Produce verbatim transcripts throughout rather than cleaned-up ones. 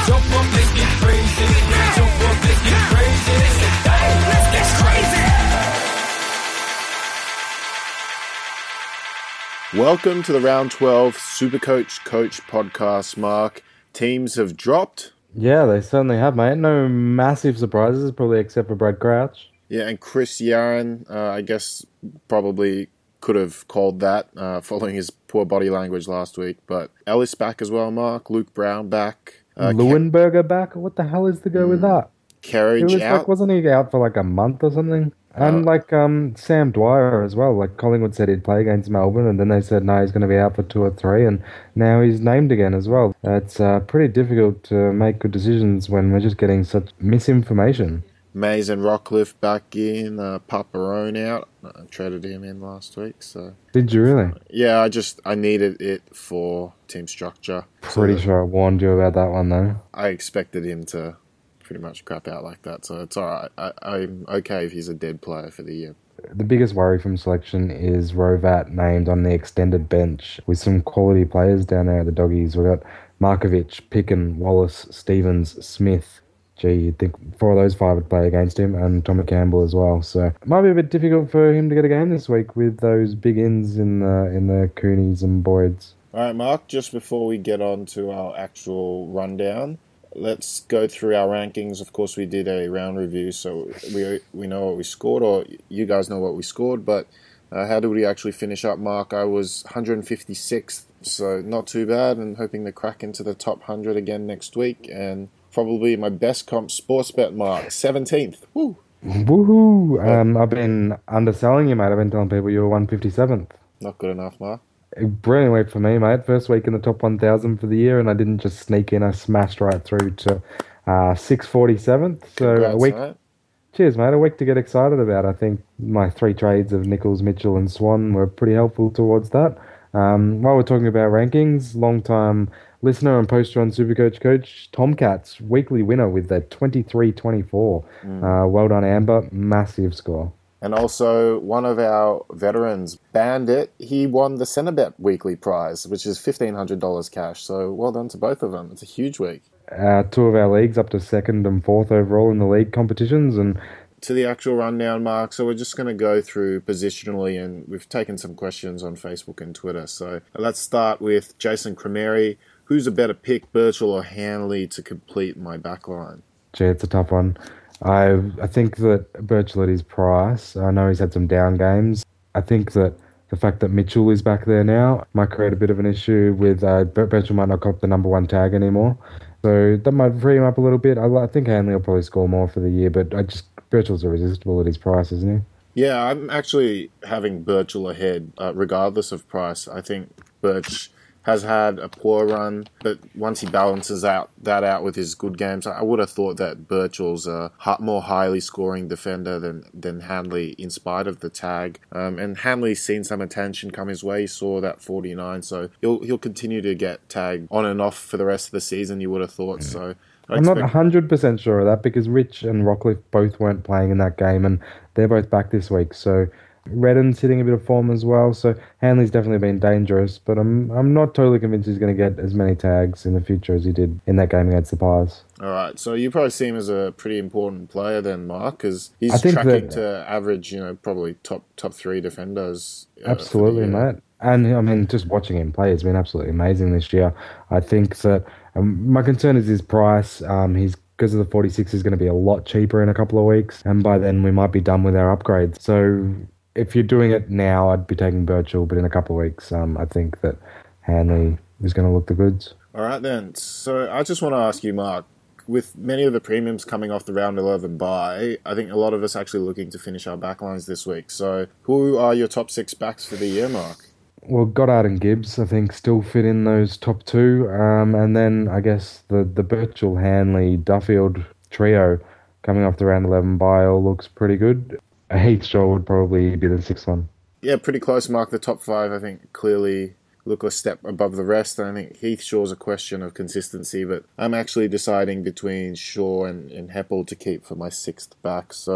Jump up, let's get crazy. Jump up, let's get crazy. Hey, let's get crazy. Welcome to the Round twelve Supercoach Coach Podcast, Mark. Teams have dropped. Yeah, they certainly have, mate. No massive surprises, probably except for Brad Crouch. Yeah, and Chris Yaron, uh, I guess, probably could have called that uh, following his poor body language last week. But Ellis back as well, Mark. Luke Brown back. Uh, Leuenberger Ke- back? What the hell is the go mm, with that? Carriage was out. Like, wasn't he out for like a month or something? And uh, like um, Sam Dwyer as well. Like Collingwood said he'd play against Melbourne, and then they said no, he's going to be out for two or three, and now he's named again as well. It's uh, pretty difficult to make good decisions when we're just getting such misinformation. Mays and Rockcliffe back in. Uh, Paparone out. I traded him in last week. So did you really? Yeah, I just I needed it for team structure. Pretty so sure I warned you about that one though. I expected him to pretty much crap out like that, so it's all right. I, I'm okay if he's a dead player for the year. The biggest worry from selection is Rovat named on the extended bench with some quality players down there at the Doggies. We've got Markovic, Picken, Wallace, Stevens, Smith. Gee, you'd think four of those five would play against him, and Tommy Campbell as well. So it might be a bit difficult for him to get a game this week with those big ins in the, in the Coonies and Boyds. All right, Mark, just before we get on to our actual rundown, let's go through our rankings. Of course, we did a round review, so we we know what we scored, or you guys know what we scored, but uh, how did we actually finish up, Mark? I was one hundred fifty-sixth, so not too bad, and hoping to crack into the top one hundred again next week, and probably my best comp sports bet, Mark, seventeenth. Woo! Woohoo! Um, I've been underselling you, mate. I've been telling people you were one hundred fifty-seventh. Not good enough, Mark. A brilliant week for me, mate. First week in the top one thousand for the year, and I didn't just sneak in. I smashed right through to uh, six forty-seventh. So Congrats, a week. Mate. Cheers, mate. A week to get excited about. I think my three trades of Nichols, Mitchell, and Swan were pretty helpful towards that. Um, while we're talking about rankings, long-time listener and poster on Supercoach Coach, Tomcats, weekly winner with a twenty-three twenty-four. Mm. Uh, well done, Amber. Massive score. And also, one of our veterans, Bandit, he won the Centrebet weekly prize, which is fifteen hundred dollars cash. So well done to both of them. It's a huge week. Uh, two of our leagues up to second and fourth overall in the league competitions. And to the actual rundown, Mark. So we're just going to go through positionally, and we've taken some questions on Facebook and Twitter. So let's start with Jason Cremeri. Who's a better pick, Birchall or Hanley, to complete my backline? Gee, it's a tough one. I I think that Birchall at his price, I know he's had some down games. I think that the fact that Mitchell is back there now might create a bit of an issue with uh, Birchall might not cop the number one tag anymore. So that might free him up a little bit. I, I think Hanley will probably score more for the year, but I just Birchall's irresistible at his price, isn't he? Yeah, I'm actually having Birchall ahead, uh, regardless of price. I think Birch has had a poor run, but once he balances out that out with his good games, I would have thought that Birchall's a more highly scoring defender than, than Hanley, in spite of the tag. Um, and Hanley's seen some attention come his way. He saw that forty-nine, so he'll he'll continue to get tagged on and off for the rest of the season, you would have thought. Mm. So I I'm not one hundred percent sure of that, because Rich and Rockcliffe both weren't playing in that game, and they're both back this week, so Redden's hitting a bit of form as well, so Hanley's definitely been dangerous, but I'm I'm not totally convinced he's going to get as many tags in the future as he did in that game against the Pies. All right, so you probably see him as a pretty important player then, Mark, because he's tracking that, to average, you know, probably top top three defenders. Uh, absolutely, mate. And I mean, just watching him play has been absolutely amazing this year. I think that um, my concern is his price. Um, he's because of the forty-six is going to be a lot cheaper in a couple of weeks, and by then we might be done with our upgrades. So if you're doing it now, I'd be taking Birchall, but in a couple of weeks, um, I think that Hanley is going to look the goods. All right, then. So I just want to ask you, Mark, with many of the premiums coming off the round eleven bye, I think a lot of us actually looking to finish our backlines this week. So who are your top six backs for the year, Mark? Well, Goddard and Gibbs, I think, still fit in those top two. Um, and then I guess the, the Birchall, Hanley, Duffield trio coming off the round eleven bye all looks pretty good. Heath Shaw would probably be the sixth one. Yeah, pretty close, Mark. The top five, I think, clearly look a step above the rest. I think Heath Shaw's a question of consistency, but I'm actually deciding between Shaw and, and Heppel to keep for my sixth back. So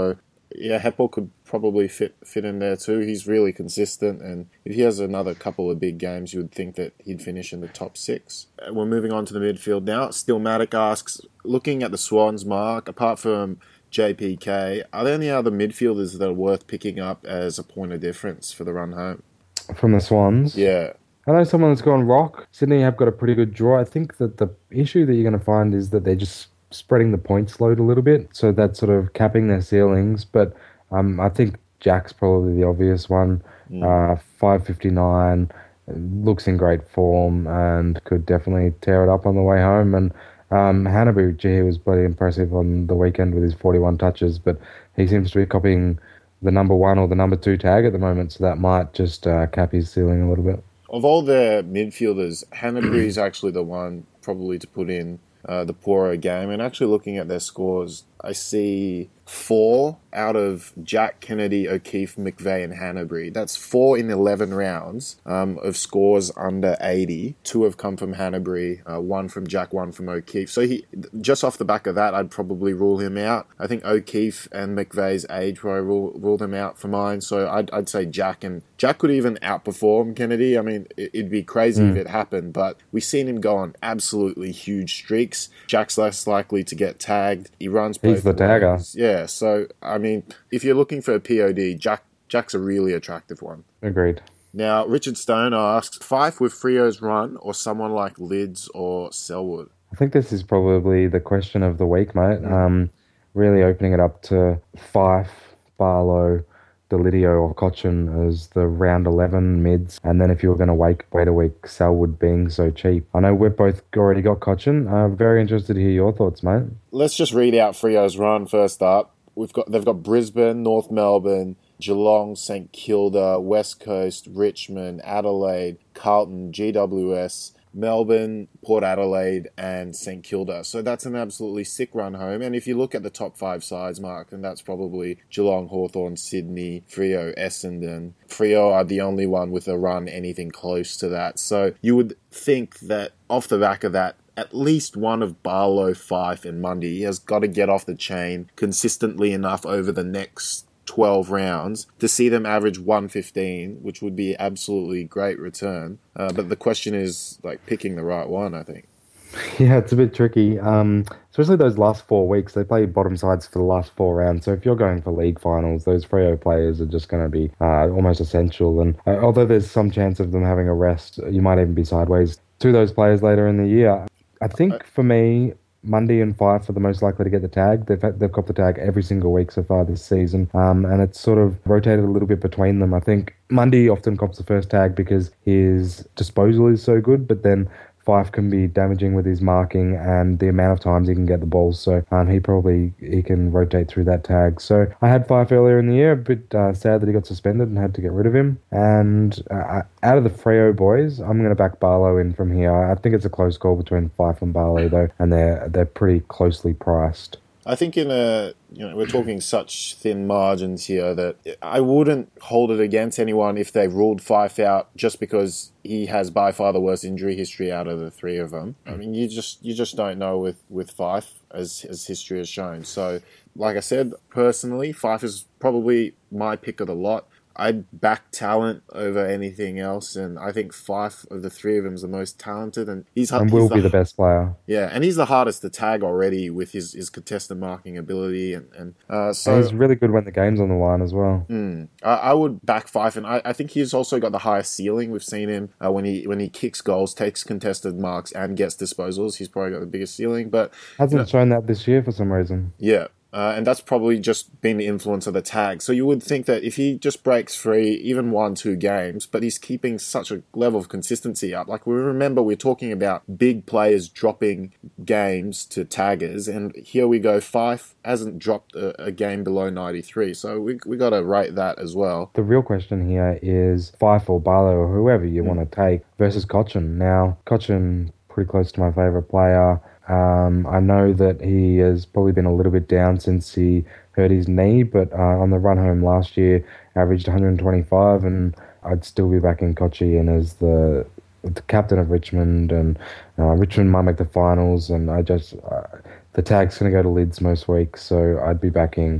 Yeah, Heppel could probably fit fit in there too. He's really consistent, and if he has another couple of big games, you would think that he'd finish in the top six. Uh, We're moving on to the midfield now. Still Maddock asks, looking at the Swans, Mark, apart from J P K, are there any other midfielders that are worth picking up as a point of difference for the run home? From the Swans. Yeah. I know someone that's gone rock. Sydney have got a pretty good draw. I think that the issue that you're going to find is that they're just spreading the points load a little bit, so that's sort of capping their ceilings. But um, I think Jack's probably the obvious one. Mm. Uh, five fifty-nine, looks in great form and could definitely tear it up on the way home. And um, Hanbury, gee, he was bloody impressive on the weekend with his forty-one touches, but he seems to be copying the number one or the number two tag at the moment, so that might just uh, cap his ceiling a little bit. Of all their midfielders, Hanbury is actually the one probably to put in uh, the poorer game. And actually looking at their scores, I see four out of Jack, Kennedy, O'Keefe, McVeigh, and Hanbury. That's four in eleven rounds um, of scores under eighty. Two have come from Hanbury, uh, one from Jack, one from O'Keefe. So he, just off the back of that, I'd probably rule him out. I think O'Keefe and McVeigh's age probably rule, rule them out for mine. So I'd, I'd say Jack, and Jack could even outperform Kennedy. I mean, it, it'd be crazy mm. if it happened, but we've seen him go on absolutely huge streaks. Jack's less likely to get tagged. He runs both He's the tagger. ways. Yeah, so I mean, if you're looking for a P O D, Jack Jack's a really attractive one. Agreed. Now, Richard Stone asks, Fife with Frio's run or someone like Lids or Selwood? I think this is probably the question of the week, mate. Mm. Um, really opening it up to Fife, Barlow, Delidio or Cochin as the round eleven mids. And then if you were going to wait, wait a week, Selwood being so cheap. I know we've both already got Cochin. Uh, very interested to hear your thoughts, mate. Let's just read out Frio's run first up. We've got They've got Brisbane, North Melbourne, Geelong, St Kilda, West Coast, Richmond, Adelaide, Carlton, G W S, Melbourne, Port Adelaide, and St Kilda. So that's an absolutely sick run home. And if you look at the top five sides, Mark, then that's probably Geelong, Hawthorn, Sydney, Freo, Essendon. Freo are the only one with a run anything close to that. So you would think that off the back of that, at least one of Barlow, Fife, and Mundy has got to get off the chain consistently enough over the next twelve rounds to see them average one fifteen, which would be absolutely great return. Uh, but the question is like picking the right one, I think. Yeah, it's a bit tricky. Um, especially those last four weeks. They play bottom sides for the last four rounds. So if you're going for league finals, those Freo players are just going to be uh, almost essential. And uh, although there's some chance of them having a rest, you might even be sideways to those players later in the year. I think for me, Mundy and Fife are the most likely to get the tag. They've had, they've got the tag every single week so far this season, um, and it's sort of rotated a little bit between them. I think Mundy often cops the first tag because his disposal is so good, but then Fife can be damaging with his marking and the amount of times he can get the balls. So um, he probably he can rotate through that tag. So I had Fife earlier in the year. A bit uh, sad that he got suspended and had to get rid of him. And uh, out of the Freo boys, I'm going to back Barlow in from here. I think it's a close call between Fife and Barlow though, and they're they're pretty closely priced. I think in a, you know, we're talking such thin margins here that I wouldn't hold it against anyone if they ruled Fife out just because he has by far the worst injury history out of the three of them. I mean, you just you just don't know with, with Fife, as, as history has shown. So, like I said, personally, Fife is probably my pick of the lot. I'd back talent over anything else, and I think Fife of the three of them is the most talented, and he's and he's will the, be the best player. Yeah, and he's the hardest to tag already with his, his contested marking ability, and and uh, so and he's really good when the game's on the line as well. Mm, I, I would back Fife, and I, I think he's also got the highest ceiling. We've seen him uh, when he when he kicks goals, takes contested marks, and gets disposals. He's probably got the biggest ceiling, but hasn't you know, shown that this year for some reason. Yeah. Uh, and that's probably just been the influence of the tag. So you would think that if he just breaks free, even one, two games, but he's keeping such a level of consistency up. Like we remember we're talking about big players dropping games to taggers, and here we go, Fife hasn't dropped a, a game below ninety-three. So we we got to rate that as well. The real question here is Fife or Barlow or whoever you mm. want to take versus Cochin. Now, Cochin, pretty close to my favourite player. Um, I know that he has probably been a little bit down since he hurt his knee, but uh, on the run home last year, averaged one twenty-five, and I'd still be backing Cochin as the, the captain of Richmond, and uh, Richmond might make the finals, and I just uh, the tag's going to go to Lids most weeks, so I'd be backing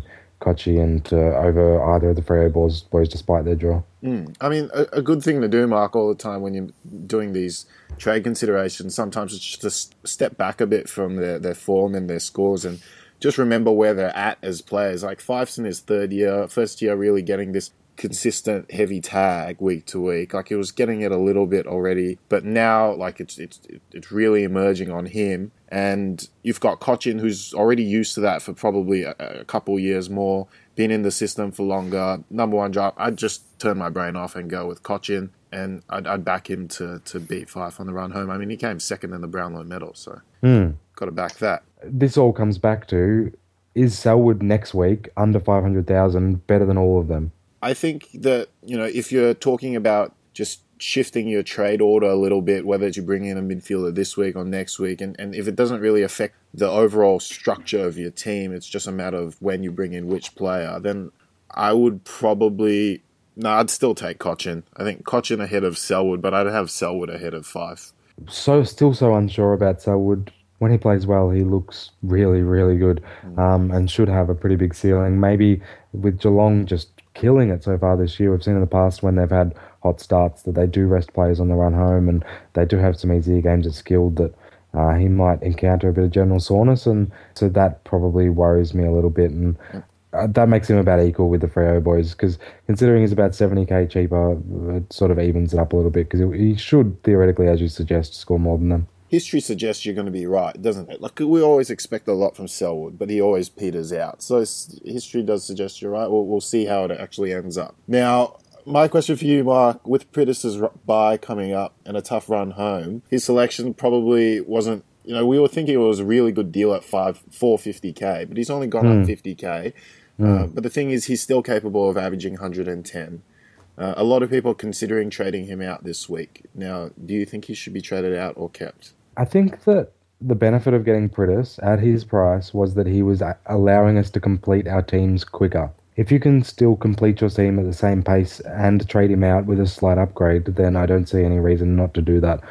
Kochi into over either of the Freo boys, boys despite their draw. Mm. I mean, a, a good thing to do, Mark, all the time when you're doing these trade considerations, sometimes it's just to s- step back a bit from their, their form and their scores and just remember where they're at as players. Like Fife's in his third year, first year really getting this consistent heavy tag week to week. Like he was getting it a little bit already, but now like it's it's it's really emerging on him. And you've got Cochin, who's already used to that for probably a, a couple years more, been in the system for longer. Number one job, I'd just turn my brain off and go with Cochin, and I'd, I'd back him to to beat Fife on the run home. I mean, he came second in the Brownlow medal, so Mm. got to back that. This all comes back to, is Selwood next week under five hundred thousand better than all of them? I think that, you know, if you're talking about just shifting your trade order a little bit, whether you bring in a midfielder this week or next week, and, and if it doesn't really affect the overall structure of your team, it's just a matter of when you bring in which player, then I would probably... No, I'd still take Cochin. I think Cochin ahead of Selwood, but I'd have Selwood ahead of Fife. So still so unsure about Selwood. When he plays well, he looks really, really good, um, and should have a pretty big ceiling. Maybe with Geelong just killing it so far this year, we've seen in the past when they've had hot starts that they do rest players on the run home, and they do have some easier games at Skilled that uh, he might encounter a bit of general soreness, and so that probably worries me a little bit, and uh, that makes him about equal with the Freo boys, because considering he's about seventy k cheaper, it sort of evens it up a little bit, because he should theoretically, as you suggest, score more than them. History suggests you're going to be right, doesn't it? Like, we always expect a lot from Selwood, but he always peters out. So history does suggest you're right. We'll, we'll see how it actually ends up. Now, my question for you, Mark, with Pritis' bye coming up and a tough run home, his selection probably wasn't, you know, we were thinking it was a really good deal at five four fifty k, but he's only gone Mm. up fifty k. Mm. Uh, but the thing is, he's still capable of averaging one hundred ten. Uh, a lot of people are considering trading him out this week. Now, do you think he should be traded out or kept? I think that the benefit of getting Pritis at his price was that he was a- allowing us to complete our teams quicker. If you can still complete your team at the same pace and trade him out with a slight upgrade, then I don't see any reason not to do that.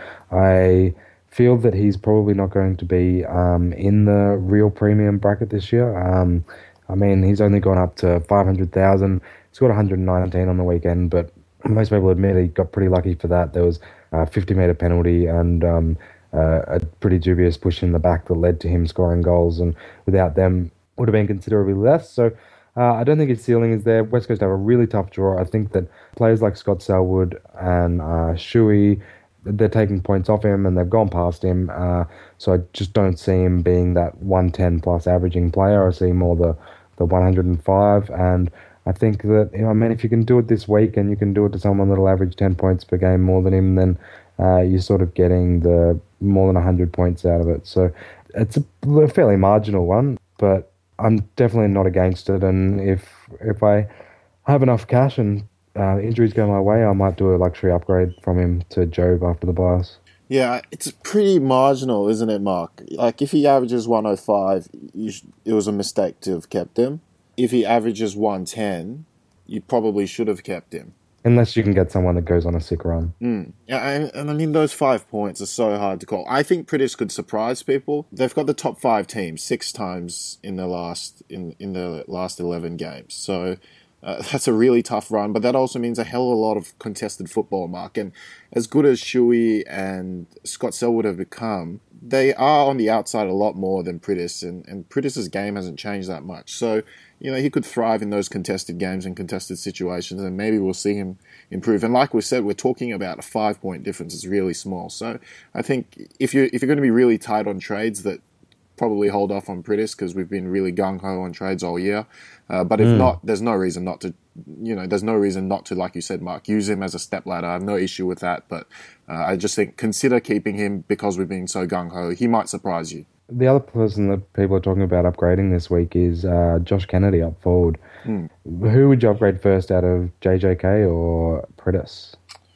I feel that he's probably not going to be um, in the real premium bracket this year. Um, I mean, he's only gone up to five hundred thousand. He's got one hundred nineteen on the weekend, but most people admit he got pretty lucky for that. There was a fifty metre penalty and um, uh, a pretty dubious push in the back that led to him scoring goals, and without them would have been considerably less. So uh, I don't think his ceiling is there. West Coast have a really tough draw. I think that players like Scott Selwood and uh, Shuey, they're taking points off him and they've gone past him. Uh, so I just don't see him being that one ten plus averaging player. I see more the, the one hundred five, and I think that, you know, I mean, if you can do it this week and you can do it to someone that'll average ten points per game more than him, then uh, you're sort of getting the more than one hundred points out of it. So it's a fairly marginal one, but I'm definitely not against it. And if if I have enough cash and uh, injuries go my way, I might do a luxury upgrade from him to Job after the bias. Yeah, it's pretty marginal, isn't it, Mark? Like, if he averages one oh five, you sh- it was a mistake to have kept him. If he averages one ten, you probably should have kept him. Unless you can get someone that goes on a sick run. Mm. Yeah, and, and I mean, those five points are so hard to call. I think Pritis could surprise people. They've got the top five teams six times in the last in, in the last eleven games. So uh, that's a really tough run, but that also means a hell of a lot of contested football, Mark. And as good as Shuey and Scott Selwood have become, they are on the outside a lot more than Pritis, and, and Pritis' game hasn't changed that much. So, you know, he could thrive in those contested games and contested situations, and maybe we'll see him improve. And like we said, we're talking about a five-point difference. It's really small. So I think if you're, if you're going to be really tight on trades, that probably hold off on Pritis, because we've been really gung-ho on trades all year. Uh, but if Mm. not, there's no reason not to, you know, there's no reason not to, like you said, Mark, use him as a step ladder. I have no issue with that. But uh, I just think consider keeping him because we've been so gung-ho. He might surprise you. The other person that people are talking about upgrading this week is uh, Josh Kennedy up forward. Mm. Who would you upgrade first out of J J K or Pritis?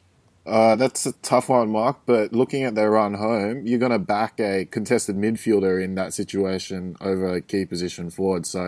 Uh, that's a tough one, Mark, but looking at their run home, you're going to back a contested midfielder in that situation over a key position forward. So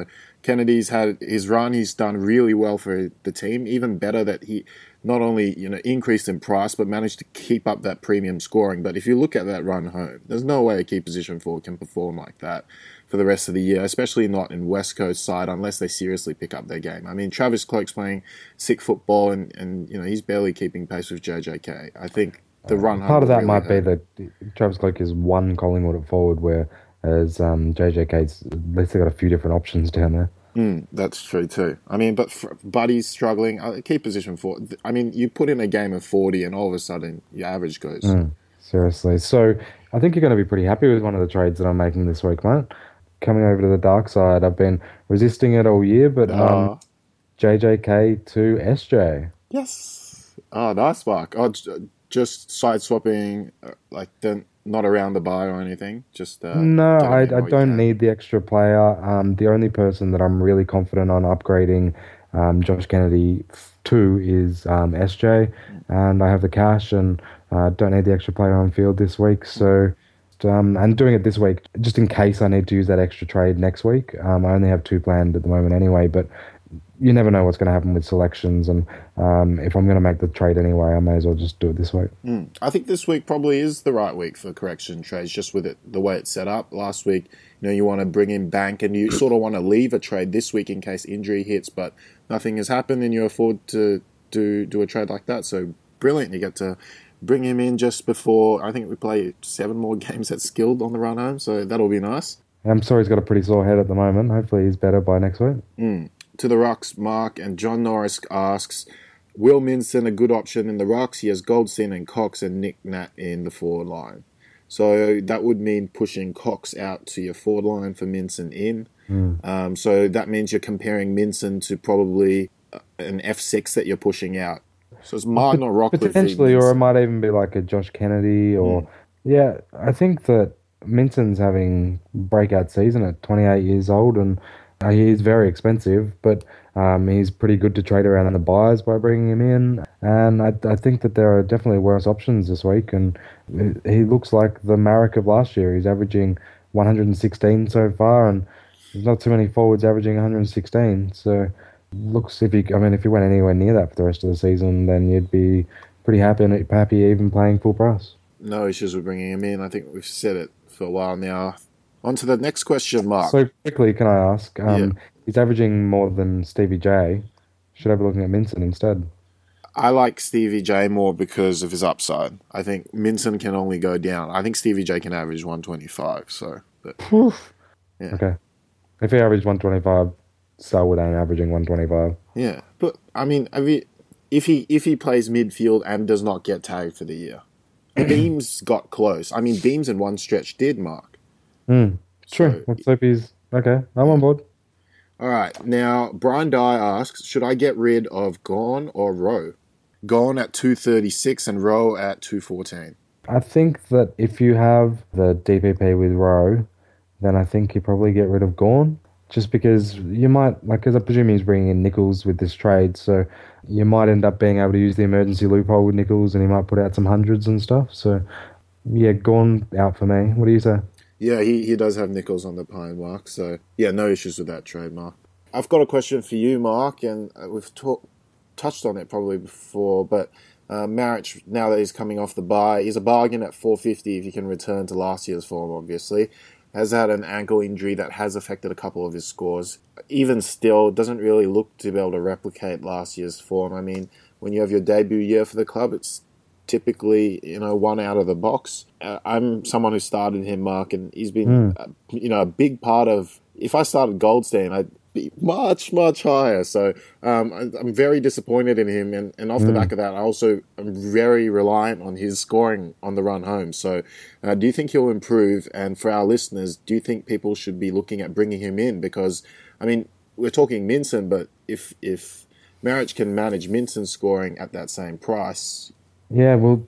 Kennedy's had his run. He's done really well for the team. Even better that he not only you know increased in price, but managed to keep up that premium scoring. But if you look at that run home, there's no way a key position forward can perform like that for the rest of the year, especially not in West Coast side unless they seriously pick up their game. I mean, Travis Cloke's playing sick football, and, and you know he's barely keeping pace with J J K. I think the run home Part of that really might hurt. be that Travis Cloke is one Collingwood at forward, whereas um, J J K's at least they got a few different options down there. Mm, that's true too. I mean, but for, Buddy's struggling. Uh, key position for. I mean, you put in a game of forty, and all of a sudden your average goes. Mm, seriously. So I think you're going to be pretty happy with one of the trades that I'm making this week, mate. Coming over to the dark side, I've been resisting it all year, but um, Uh, J J K to S J. yes. Oh, nice, Mark. Oh, j- just side swapping, uh, like the, not around the buy or anything. Just uh, No, get 'em I, in I while you don't can. need the extra player. Um, the only person that I'm really confident on upgrading um, Josh Kennedy f- to is um, S J, and I have the cash and uh, don't need the extra player on field this week. So, um, and doing it this week just in case I need to use that extra trade next week. Um, I only have two planned at the moment anyway, but you never know what's going to happen with selections, and um, if I'm going to make the trade anyway, I may as well just do it this week. Mm. I think this week probably is the right week for correction trades, just with it the way it's set up. Last week, you know, you want to bring in Bank, and you sort of want to leave a trade this week in case injury hits, but nothing has happened, and you afford to do do a trade like that. So brilliant! You get to bring him in just before. I think we play seven more games at Skilled on the run home, so that'll be nice. I'm sorry he's got a pretty sore head at the moment. Hopefully he's better by next week. Mm. To the Rocks, Mark, and John Norris asks, Will Minson a good option in the Rocks? He has Goldstein and Cox and Nick Nat in the forward line. So that would mean pushing Cox out to your forward line for Minson in. Mm. Um, so that means you're comparing Minson to probably an F six that you're pushing out. So it's Martin or Rockcliffe. Potentially, or it might even be like a Josh Kennedy, or Mm. yeah, I think that Minson's having breakout season at twenty-eight years old, and uh, he's very expensive, but um, he's pretty good to trade around in the buys by bringing him in. And I, I think that there are definitely worse options this week, and he looks like the Marek of last year. He's averaging one hundred sixteen so far, and there's not too many forwards averaging one hundred sixteen. So looks if he, I mean, if he went anywhere near that for the rest of the season, then you'd be pretty happy and happy even playing full price. No issues with bringing him in. I think we've said it for a while now. On to the next question, Mark. So quickly, can I ask? Um, Yeah. He's averaging more than Stevie J. Should I be looking at Minson instead? I like Stevie J more because of his upside. I think Minson can only go down. I think Stevie J can average one twenty-five. So, but, yeah. Okay. If he averaged one twenty-five, Selwood ain't averaging one twenty-five. Yeah, but I mean, have you, if he if he plays midfield and does not get tagged for the year, Beams got close. I mean, Beams in one stretch did, Mark. Mm, true. So- Let's hope he's okay. I'm on board. All right, now Brian Dye asks, should I get rid of Gone or Rowe? Gone at two thirty-six and Rowe at two fourteen. I think that if you have the D P P with Rowe, then I think you probably get rid of Gorn. Just because you might, like, because I presume he's bringing in Nichols with this trade, so you might end up being able to use the emergency loophole with Nichols, and he might put out some hundreds and stuff. So, yeah, Gorn out for me. What do you say? Yeah, he, he does have Nichols on the pine, Mark. So, yeah, no issues with that trade, Mark. I've got a question for you, Mark, and we've talk, touched on it probably before, but uh, Marich, now that he's coming off the bye, is a bargain at four fifty if he can return to last year's form, obviously. Has had an ankle injury that has affected a couple of his scores. Even still, doesn't really look to be able to replicate last year's form. I mean, when you have your debut year for the club, it's typically, you know, one out of the box. Uh, I'm someone who started him, Mark, and he's been, Mm. uh, you know, a big part of, if I started Goldstein, I'd be much, much higher. So um, I- I'm very disappointed in him. And, and off the Mm. back of that, I also am very reliant on his scoring on the run home. So uh, do you think he'll improve? And for our listeners, do you think people should be looking at bringing him in? Because, I mean, we're talking Minson, but if, if Marich can manage Minson's scoring at that same price, Yeah, well,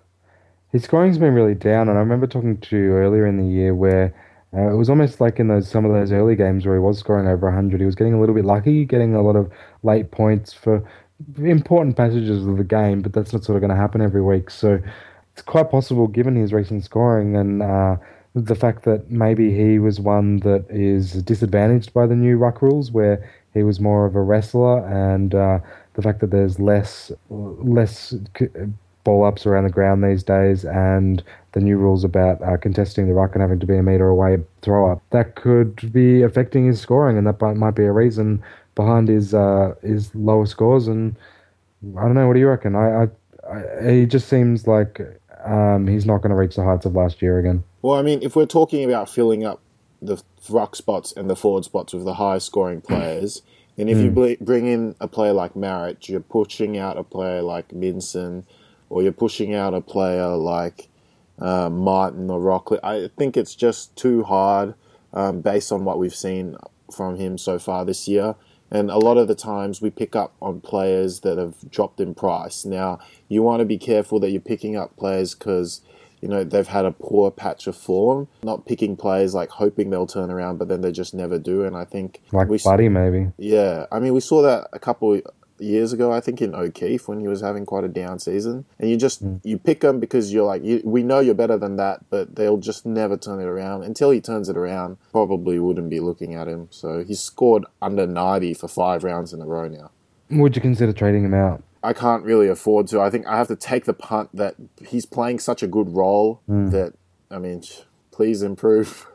his scoring's been really down, and I remember talking to you earlier in the year where uh, it was almost like in those some of those early games where he was scoring over one hundred, he was getting a little bit lucky, getting a lot of late points for important passages of the game, but that's not sort of going to happen every week. So it's quite possible, given his recent scoring and uh, the fact that maybe he was one that is disadvantaged by the new ruck rules, where he was more of a wrestler, and uh, the fact that there's less less c- ball ups around the ground these days, and the new rules about uh, contesting the ruck and having to be a meter away throw up, that could be affecting his scoring, and that might might be a reason behind his uh, his lower scores. And I don't know. What do you reckon? I, I, I he just seems like um, he's not going to reach the heights of last year again. Well, I mean, if we're talking about filling up the ruck spots and the forward spots with the high scoring players, then if you bl- bring in a player like Marich, you're pushing out a player like Minson, or you're pushing out a player like uh, Martin or Rockley. I think it's just too hard um, based on what we've seen from him so far this year. And a lot of the times we pick up on players that have dropped in price. Now, you want to be careful that you're picking up players because, you know, they've had a poor patch of form, not picking players like hoping they'll turn around, but then they just never do. And I think Like we, Buddy, maybe. yeah, I mean, we saw that a couple years ago, I think in O'Keefe when he was having quite a down season. And you just, Mm. you pick them because you're like, you, we know you're better than that, but they'll just never turn it around. Until he turns it around, probably wouldn't be looking at him. So he's scored under ninety for five rounds in a row now. Would you consider trading him out? I can't really afford to. I think I have to take the punt that he's playing such a good role that, I mean, please improve.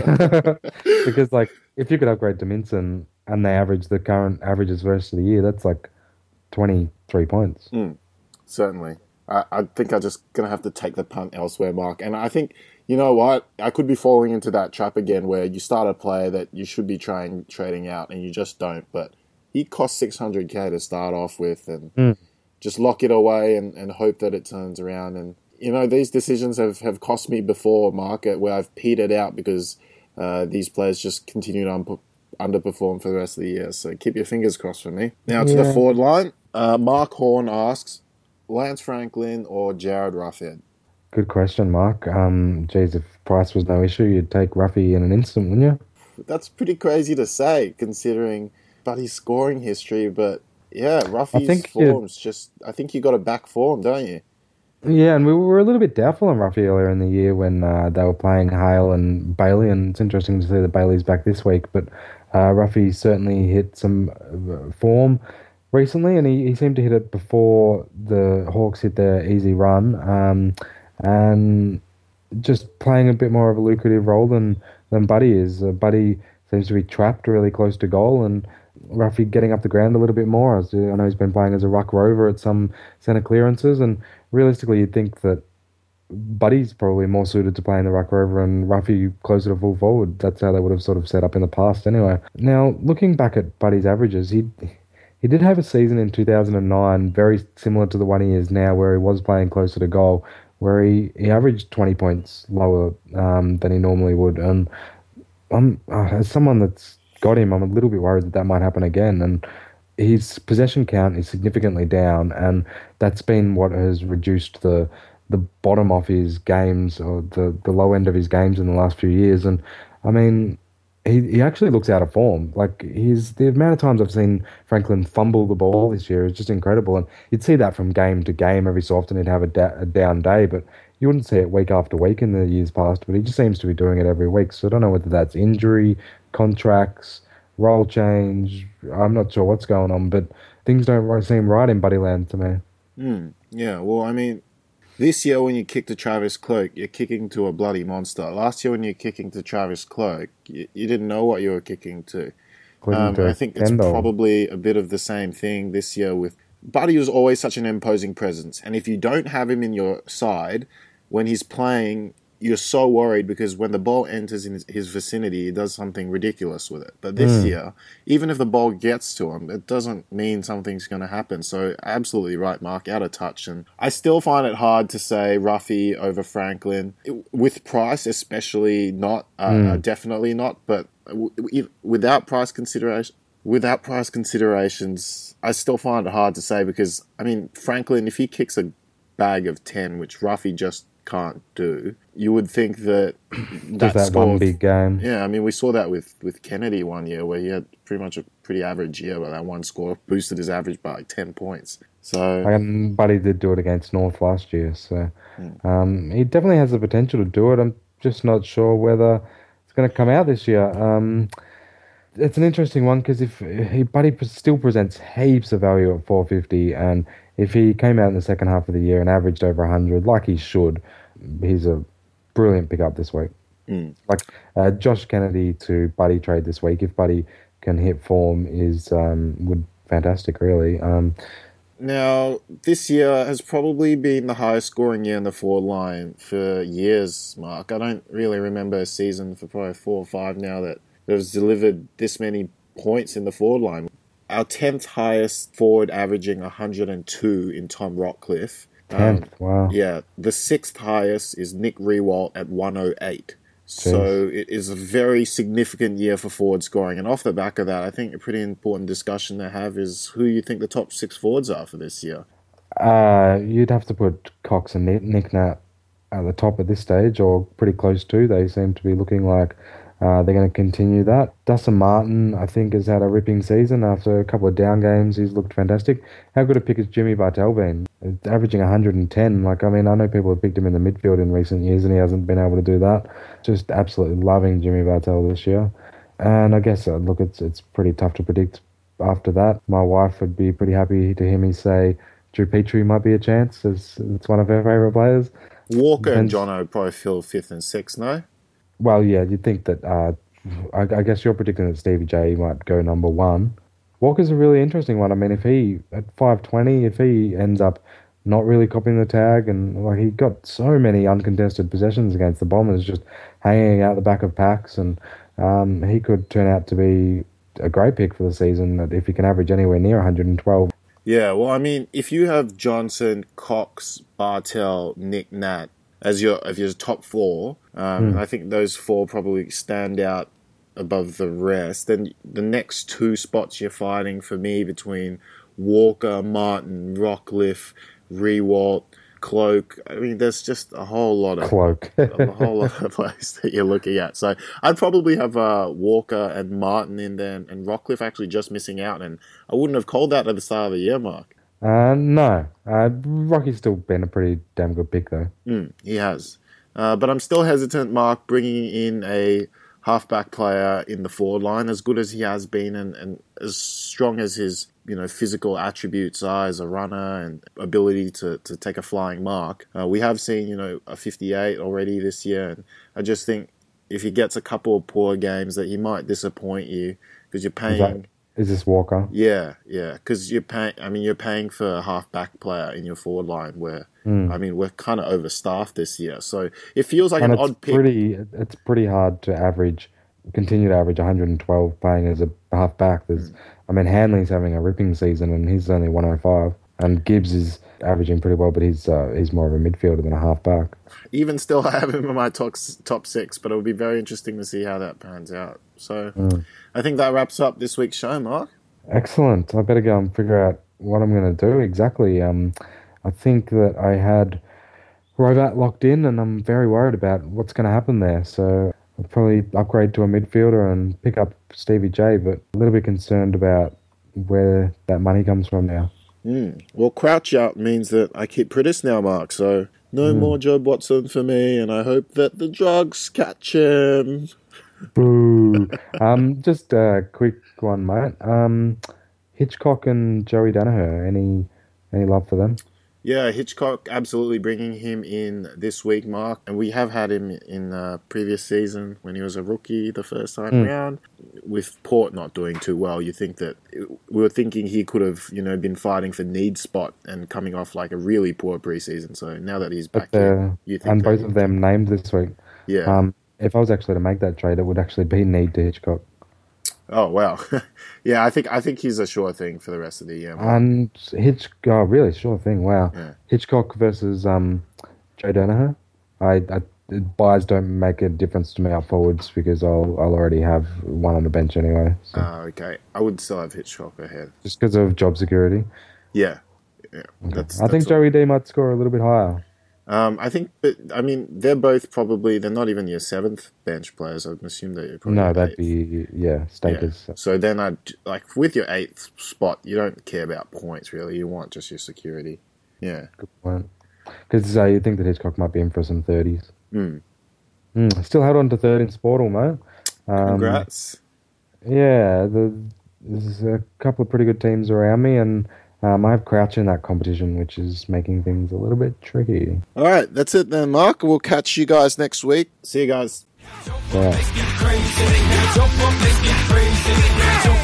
Because, like, if you could upgrade to Minson and they average the current averages for the rest of the year, that's like twenty-three points. Certainly. I, I think I'm just going to have to take the punt elsewhere, Mark. And I think, you know what? I could be falling into that trap again where you start a player that you should be trying trading out and you just don't. But he cost six hundred k to start off with and Mm. just lock it away and, and hope that it turns around. And, you know, these decisions have, have cost me before, Mark, where I've petered out because uh, these players just continue to un- underperform for the rest of the year. So keep your fingers crossed for me. Now to the Yeah. forward line. Uh, Mark Horn asks, Lance Franklin or Jared Ruffhead? Good question, Mark. Um, geez, if price was no issue, you'd take Ruffy in an instant, wouldn't you? That's pretty crazy to say considering Buddy's scoring history, but yeah, Ruffy's think you- form's just, I think you got to back form, don't you? Yeah, and we were a little bit doubtful on Ruffy earlier in the year when uh, they were playing Hale and Bailey, and it's interesting to see that Bailey's back this week. But uh, Ruffy certainly hit some uh, form recently, and he, he seemed to hit it before the Hawks hit their easy run, um, and just playing a bit more of a lucrative role than, than Buddy is. Uh, Buddy seems to be trapped really close to goal, and Ruffy getting up the ground a little bit more. As, uh, I know he's been playing as a ruck rover at some centre clearances, and realistically, you'd think that Buddy's probably more suited to playing the ruck rover and Ruffy closer to full forward. That's how they would have sort of set up in the past anyway. Now, looking back at Buddy's averages, he he did have a season in two thousand nine very similar to the one he is now, where he was playing closer to goal, where he, he averaged twenty points lower um, than he normally would. And I'm, uh, as someone that's got him, I'm a little bit worried that that might happen again. And his possession count is significantly down, and that's been what has reduced the the bottom of his games, or the, the low end of his games in the last few years. And I mean, he he actually looks out of form. Like, he's the amount of times I've seen Franklin fumble the ball this year is just incredible. And you'd see that from game to game. Every so often he'd have a, da- a down day, but you wouldn't see it week after week in the years past. But he just seems to be doing it every week. So I don't know whether that's injury, contracts, role change. I'm not sure what's going on, but things don't seem right in Buddyland to me. Mm, yeah, well, I mean, this year when you kick to Travis Cloak, you're kicking to a bloody monster. Last year when you're kicking to Travis Cloak, you, you didn't know what you were kicking to. Um, to I think it's Kendall. probably a bit of the same thing this year with Buddy was always such an imposing presence. And if you don't have him in your side, when he's playing, you're so worried because when the ball enters in his, his vicinity, he does something ridiculous with it. But this year, even if the ball gets to him, it doesn't mean something's going to happen. So absolutely right, Mark, out of touch. And I still find it hard to say Ruffy over Franklin. It- with Price, especially not, uh, definitely not. But w- w- without price consideration, without price considerations, I still find it hard to say because, I mean, Franklin, if he kicks a bag of ten, which Ruffy just can't do, you would think that Just that, that score, one big game. yeah, I mean, we saw that with, with Kennedy one year where he had pretty much a pretty average year, but that one score boosted his average by like ten points. So, And Buddy did do it against North last year, so Hmm. um, he definitely has the potential to do it. I'm just not sure whether it's going to come out this year. Um, it's an interesting one because if he, but he still presents heaps of value at four fifty, and if he came out in the second half of the year and averaged over one hundred, like he should, he's a brilliant pickup this week. Mm. Like uh, Josh Kennedy to Buddy trade this week, if Buddy can hit form, is um, would fantastic, really. Um, Now, this year has probably been the highest scoring year in the forward line for years, Mark. I don't really remember a season for probably four or five now that has delivered this many points in the forward line. Our tenth highest forward averaging one hundred two in Tom Rockcliffe. tenth, um, wow. Yeah, the sixth highest is Nick Rewalt at one oh eight. So it is a very significant year for forward scoring. And off the back of that, I think a pretty important discussion to have is who you think the top six forwards are for this year. Uh, you'd have to put Cox and Nick Nat at the top at this stage, or pretty close to. They seem to be looking like uh, they're going to continue that. Dustin Martin, I think, has had a ripping season. After a couple of down games, he's looked fantastic. How good a pick has Jimmy Bartel been? Averaging one hundred ten. Like, I mean, I know people have picked him in the midfield in recent years, and he hasn't been able to do that. Just absolutely loving Jimmy Bartel this year. And I guess, uh, look, it's it's pretty tough to predict after that. My wife would be pretty happy to hear me say Drew Petrie might be a chance, as it's one of her favourite players. Walker Depends. and Jono probably fill fifth and sixth, no? Well, yeah, you'd think that, uh, I, I guess you're predicting that Stevie J might go number one. Walker's a really interesting one. I mean, if he, at five twenty, if he ends up not really copying the tag, and like he got so many uncontested possessions against the Bombers, just hanging out the back of packs, and um, he could turn out to be a great pick for the season if he can average anywhere near one hundred twelve. Yeah, well, I mean, if you have Johnson, Cox, Bartel, Nick Nat as your as your top four, um, Mm. I think those four probably stand out above the rest. Then the next two spots you're fighting for me between Walker, Martin, Rockcliffe, Rewalt, Cloak. I mean, there's just a whole lot of Cloak. a whole lot of players that you're looking at. So I'd probably have uh, Walker and Martin in there, and Rockcliffe actually just missing out. And I wouldn't have called that at the start of the year, Mark. Uh, no. Uh, Rocky's still been a pretty damn good pick, though. Mm, he has. Uh, but I'm still hesitant, Mark, bringing in a halfback player in the forward line, as good as he has been and, and as strong as his you know physical attributes are as a runner and ability to, to take a flying mark. Uh, we have seen you know a fifty-eight already this year, and I just think if he gets a couple of poor games that he might disappoint you because you're paying... Is, that, is this Walker? Yeah, yeah, because you're paying. I mean, you're paying for a half-back player in your forward line. Where Mm. I mean, we're kind of overstaffed this year, so it feels like And an it's odd pick. pretty, it's pretty hard to average, continue to average one hundred twelve playing as a half-back. There's, I mean, Hanley's having a ripping season, and he's only one oh five. And Gibbs is averaging pretty well, but he's uh, he's more of a midfielder than a half-back. Even still, I have him in my top top six, but it would be very interesting to see how that pans out. So, Mm. I think that wraps up this week's show, Mark. Excellent. I better go and figure out what I'm going to do exactly. Um, I think that I had Rovat locked in, and I'm very worried about what's going to happen there. So I'll probably upgrade to a midfielder and pick up Stevie J, but a little bit concerned about where that money comes from now. Mm. Well, crouch out means that I keep Pritis now, Mark. So no Mm. more Job Watson for me, and I hope that the drugs catch him. Boo. um, just a quick one, mate. Um, Hitchcock and Joey Danaher. Any any love for them? Yeah, Hitchcock absolutely bringing him in this week, Mark. And we have had him in the previous season when he was a rookie the first time Mm. round. With Port not doing too well, you think that we were thinking he could have, you know, been fighting for need spot and coming off like a really poor preseason. So now that he's back But here, uh, you think and that both he- of them named this week. yeah. Um, if I was actually to make that trade, it would actually be need to Hitchcock. Oh wow, yeah. I think I think he's a sure thing for the rest of the year. Mark. And Hitch, oh, really, sure thing. Wow. Yeah. Hitchcock versus um, Joe Danaher. I, I buys don't make a difference to me up forwards because I'll I'll already have one on the bench anyway. So, Ah, okay. I would still have Hitchcock ahead. just because of job security. Yeah, yeah. That's, I think that's all. Joey D might score a little bit higher. Um, I think, but I mean, they're both probably they're not even your seventh bench players. I'd assume that you're probably No, your that'd eighth. be yeah, Yeah. status. So then I'd like with your eighth spot, you don't care about points really. You want just your security. Yeah. Good point. Because uh, you think that Hitchcock might be in for some thirties. Mm. Mm, still held on to third in Sportal, mate. Um, Congrats. Yeah, the, there's a couple of pretty good teams around me, and um, I have Crouch in that competition, which is making things a little bit tricky. All right, that's it then, Mark. We'll catch you guys next week. See you guys. Yeah. Crazy. Jump up, let's get crazy. Jump